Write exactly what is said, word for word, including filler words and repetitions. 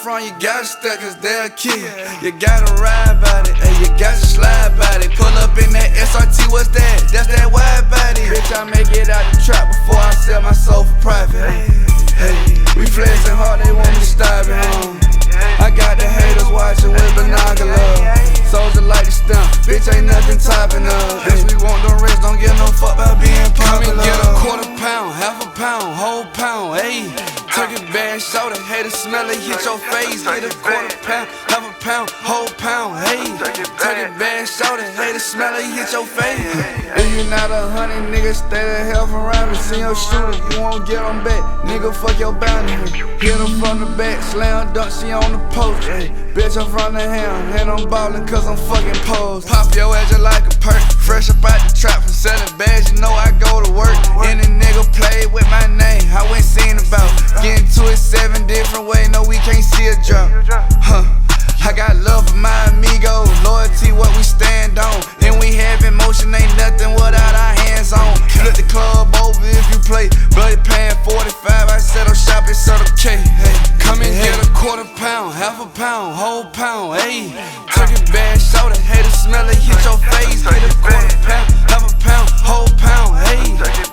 front, you gotta step, cause they'll kill you. You gotta ride by it, and you gotta slide by it. Pull up in that S R T, what's that? That's that wide body. Bitch, I make it out the trap before I sell my soul for profit. Hey, hey. We flexing hard, they want me to stop it home. I got the haters watching with binoculars. Soldier like the stump, bitch ain't nothing topping us. Bitch, we want them rich, don't give no fuck about being popular. Come and get a quarter pound, half a pound, whole pound, ayy. Turkey bad shoulder, haters smell it, hit your face. Get a quarter pound, half a pound, whole pound, ayy. Turkey bad shoulder, haters smell it, hit your face. If you not a hundred, nigga, stay the hell from around me. See your shooter, you won't get on back. Nigga, fuck your bounty. Hit him from the back, slam dunk, she on the post. Ay. Bitch, I'm from the ham, and I'm ballin' cause I'm fucking posed. Pop your edge like a perk, fresh up out the trap from selling bags, you know I go to work. Any nigga play with my name, I went seen about. Getting to it seven different ways, no we can't see a drop. Huh. I got love for my amigos, loyalty what we stand on. And we have emotion, ain't nothing without our hands on. Flip the club over if you play, bloody paying forty-five, I settle shop at Circle K. Hey, come and get a quarter pound, half a pound, whole pound, ayy. Turkey bad shoulder, haters smell it, hit your face. Get a quarter pound, half a pound, whole pound, ayy.